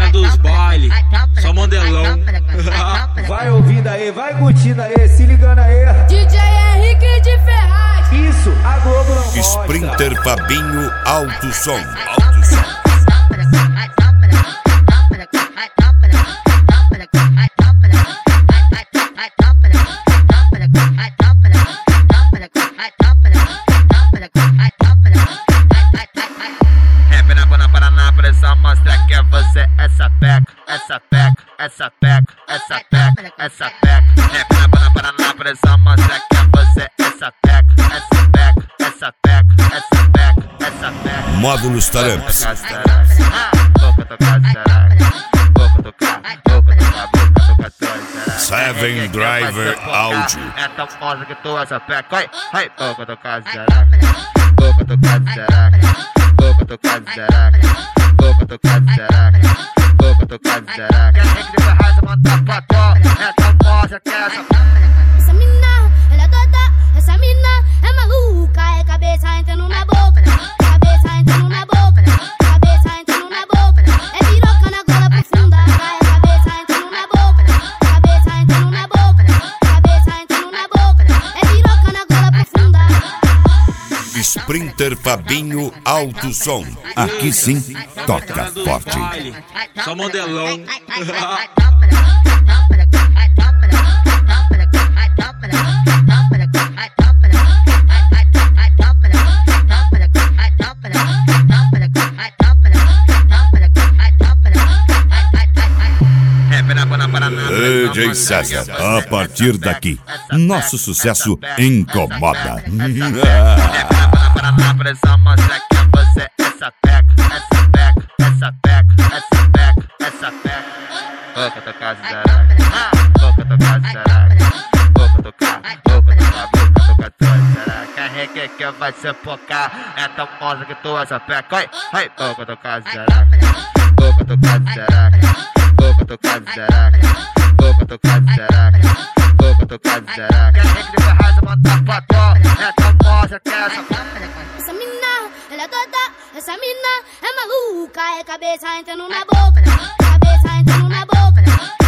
dos bailes, só modelão. Vai ouvindo aí, vai curtindo aí, se ligando aí. DJ Henrique de Ferraz. Isso, a Globo não mostra. Sprinter Fabinho Alto Som. Só mostra que é você, essa peca, essa peca, essa peca, essa peca, essa peca. Rap na Paraná, só mostra que é você, essa peca, essa peca, essa peca, essa peca, essa peca. Módulos Taramps. Boca tocar xereca, boca tocar, boca tocar, boca tocar. Seven Driver Áudio. Então mostra que tu essa peca, oi, boca tocar xereca, boca tocar xereca, boca tocar xereca. Boca tocada xereca, boca tocada xereca. Quer que de Ferraz manda pra tó, então mostra que Essa mina, ela é doida, essa mina é maluca. É cabeça entrando na boca, cabeça entrando na boca, cabeça entrando na boca. É piroca na gola profunda, é cabeça entrando na boca, cabeça entrando na boca, cabeça entrando na boca. É piroca na gola profunda. Sprinter Fabinho Alto Som. Aqui sim, toca forte. Só modelão. DJ César, a partir daqui, nosso sucesso incomoda. Só mostra que é você, essa peca, essa peca, essa peca, essa peca, essa peca. Boca tocar xereca, boca tocar xereca, boca tocar, boca tocar, boca tocar xereca. Carrega que vai se focar, então mostra que tu essa peca, oi, boca tocar xereca, boca tocar xereca, boca tocar xereca, boca tocar xereca, boca tocar xereca. Carrega de Ferraz manda pra tó, então mostra que Essa mina, ela é doida, essa mina é maluca. É cabeça entrando na boca, cabeça entrando na boca.